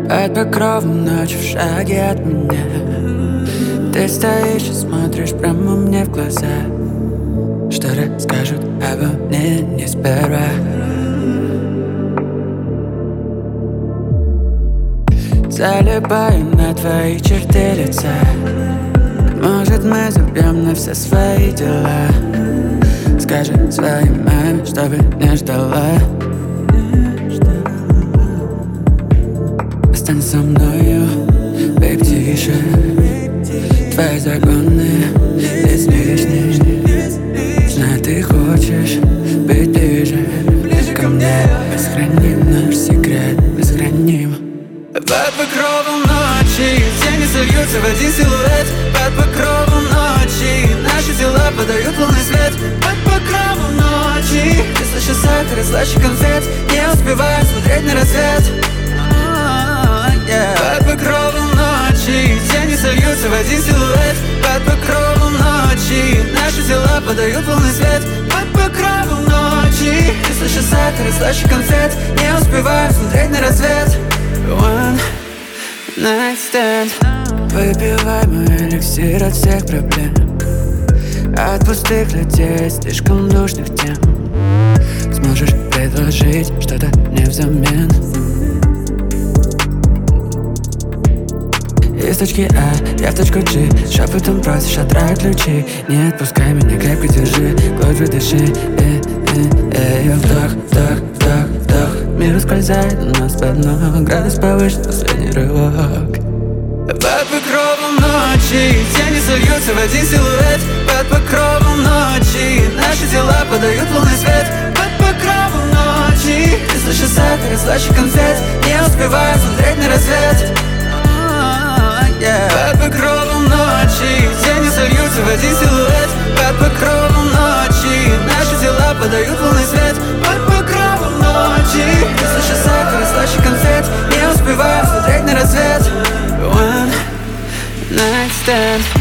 Под покровом ночи в шаге от меня. Ты стоишь и смотришь прямо мне в глаза. Что расскажут обо мне не сперва. Залипаю на твои черты лица. Может, мы забьем на все свои дела. Скажи своей маме, чтобы не ждала. Останься со мною, бейб, тише. Твои загоны излишни. Знаю, ты хочешь быть ближе ко мне. Мы сохраним наш секрет, мы сохраним. Под покровом ночи тени сольются в один силуэт. Под покровом ночи наши тела подают лунный свет. Под покровом ночи ты слышишь сахар и слаще конфет. Не успеваю смотреть на рассвет. Под покровом ночи тени сольются в один силуэт. Под покровом ночи наши тела подают лунный свет. Под покровом ночи ты слышишь сахар и слаще конфет. Не успеваю смотреть на рассвет. One night stand. Выпивай мой эликсир от всех проблем, от пустых людей, слишком душных тем. Сможешь предложить что-то мне взамен. Из точки А я в точку G. Шепотом просишь отправить ключи. Не отпускай меня, крепко держи. Глубже дыши. Вдох, вдох, вдох, вдох. Мир ускользает у нас под ног. Градус повыше, последний рывок. Под покровом ночи тени сольются в один силуэт. Под покровом ночи наши тела подают лунный свет. Под покровом ночи ты слышишь сахар и слаще конфет. Не успеваю смотреть на рассвет. Под покровом ночи тени сольются в один силуэт. Под покровом ночи наши тела подают лунный свет. Под покровом ночи ты слышишь сахар и слаще конфет. Не успеваю смотреть на рассвет. One night stand.